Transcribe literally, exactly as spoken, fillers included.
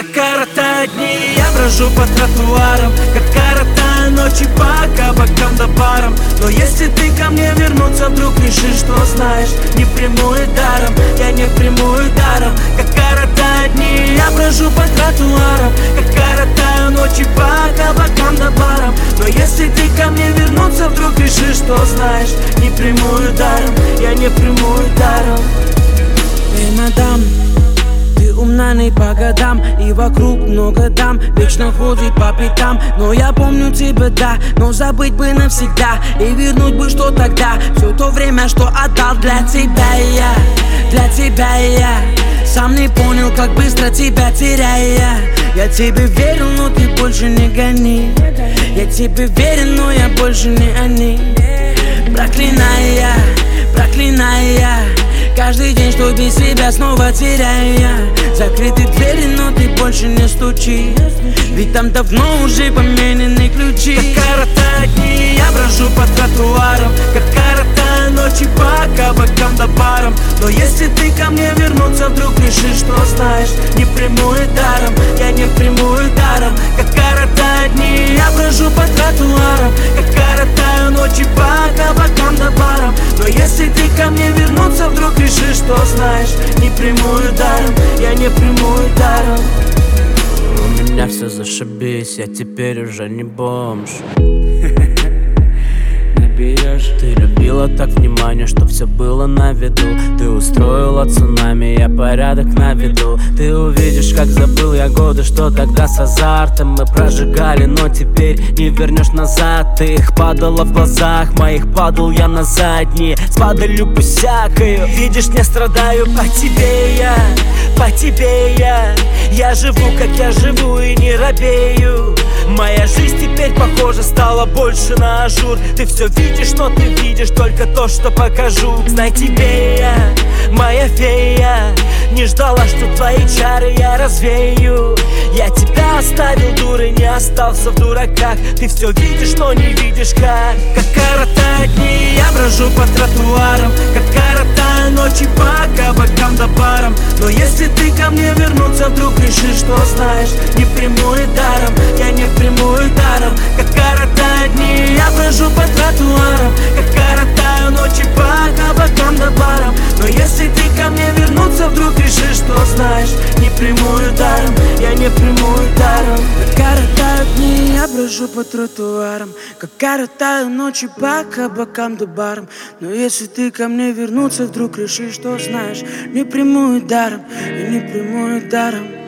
Как коротают дни, я брожу по тротуарам, как коротаю ночи по кабакам да барам. Но если ты ко мне вернуться вдруг решишь, что знаешь, не приму и даром, я не приму и даром. Как коротают дни, я брожу по тротуарам, как коротаю ночи по кабакам да барам. Но если ты ко мне вернуться вдруг решишь, что знаешь, не приму и даром, я не приму и даром. Эй, мадам, ты умна не по годам, и вокруг много дам, вечно ходит по пятам. Но я помню тебя, да, но забыть бы навсегда, и вернуть бы, что тогда, все то время, что отдал для тебя я, для тебя я. Сам не понял, как быстро тебя теряя. Я тебе верил, но ты больше не гони. Я тебе верен, но я больше не они. Проклиная, проклиная каждый день, что без себя снова теряя. Закрыты двери, но ты больше не стучи, ведь там давно уже поменены ключи. Как коротают дни, я брожу по тротуарам, как коротаю ночи по кабакам да барам. Но если ты ко мне вернуться вдруг решишь, что знаешь, не приму и даром, я не приму и даром. Как коротают дни, я брожу по тротуарам, как коротаю ночи по кабакам да барам. Но если ты ко мне вернуться вдруг решишь, что знаешь, не приму и даром, я не приму и даром. У меня все зашибись, я теперь уже не бомж. Ты любила так внимание, что все было на виду. Ты устроила цунами, я порядок наведу. Ты увидишь, как забыл я годы, что тогда с азартом мы прожигали, но теперь не вернешь назад. Ты их падала в глазах моих, падал я на задние, с падалью пусякою. Видишь, не страдаю по тебе я, по тебе я. Я живу, как я живу, и не робею. Моя жизнь теперь, похоже, стала больше на ажур. Ты все видишь, но ты видишь только то, что покажу. Знай, тебе я, моя фея, не ждала, что твои чары я развею. Я тебя оставил дурой, не остался в дураках. Ты все видишь, но не видишь как. Как коротают дни, я брожу по тротуарам, как коротаю ночи по кабакам да барам. Но если ты ко мне вернуться вдруг решишь, что знаешь, не приму и даром, я не приму и даром. Как коротают дни, я брожу по тротуарам, как коротаю ночи по кабакам да барам. Но если ты ко мне вернуться вдруг решишь, что знаешь, не приму и даром, я не приму и даром. Как коротают дни, я брожу по тротуарам, как коротаю ночи по кабакам да барам. Но если ты ко мне вернуться вдруг решишь, что знаешь, не приму и даром, я не приму и даром.